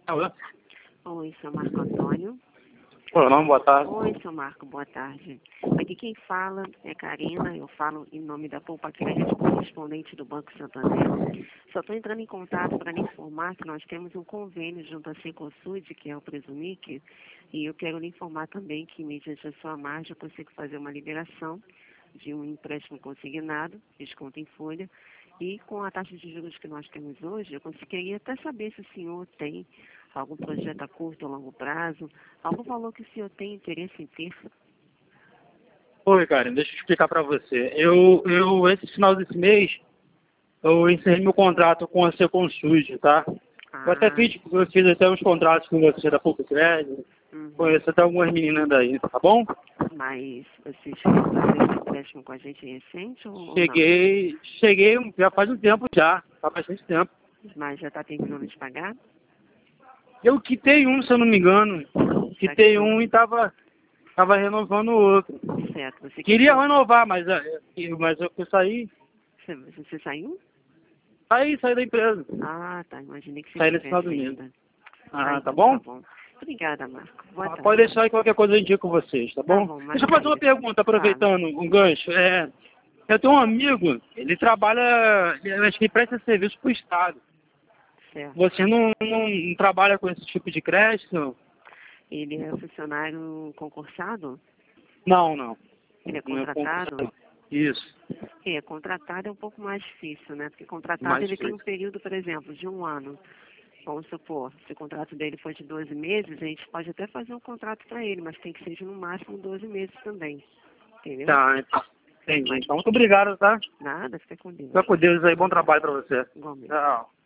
Alô? Oi, seu Marco Antônio. Olá, boa tarde. Oi, seu Marco, boa tarde. Aqui quem fala é Karina, eu falo em nome da Poupa Crédito, correspondente do Banco Santander. Só estou entrando em contato para lhe informar que nós temos um convênio junto à Cencosud, que é o Presumic, e eu quero lhe informar também que, mediante a sua margem, eu consigo fazer uma liberação de um empréstimo consignado, desconto em folha, e com a taxa de juros que nós temos hoje, eu conseguiria até saber se o senhor tem algum projeto a curto ou longo prazo, algum valor que o senhor tem interesse em ter. Oi, Karen, deixa eu explicar para você. Esse final desse mês, eu encerrei meu contrato com a Cencosud, tá? Eu fiz até uns contratos com você da Poupa Crédito, conheço até algumas meninas daí, tá bom? Mas você chegou a fazer esse empréstimo com a gente recente ou não? Cheguei já faz um tempo já, faz bastante tempo. Mas já está terminando de pagar? Eu quitei um, se eu não me engano. Quitei um e tava renovando o outro. Certo. Você Queria renovar, mas eu saí. Você saiu? Saí da empresa. Ah, tá. Imaginei que você Saí nesse final do tivesse mês. ainda. Tá Então bom? Tá bom. Obrigada, Marco. Boa tarde. Pode deixar que qualquer coisa eu indico vocês, tá bom? Deixa eu fazer uma pergunta, aproveitando um gancho. Eu tenho um amigo, ele trabalha, eu acho que ele presta serviço pro Estado. Certo. Você não trabalha com esse tipo de crédito? Ele é funcionário concursado? Não. Ele é Não é contratado? concursado. Isso. Contratado é um pouco mais difícil, né? Porque contratado Mais ele tem um difícil. período, por exemplo, de 1 ano. Vamos supor, se o contrato dele for de 12 meses, a gente pode até fazer um contrato para ele, mas tem que ser de no máximo 12 meses também. Entendeu? Tá, então. Entendi. Então, muito obrigado, tá? Nada, fica com Deus. Fica com Deus aí. Bom trabalho pra você. Igualmente. Tchau.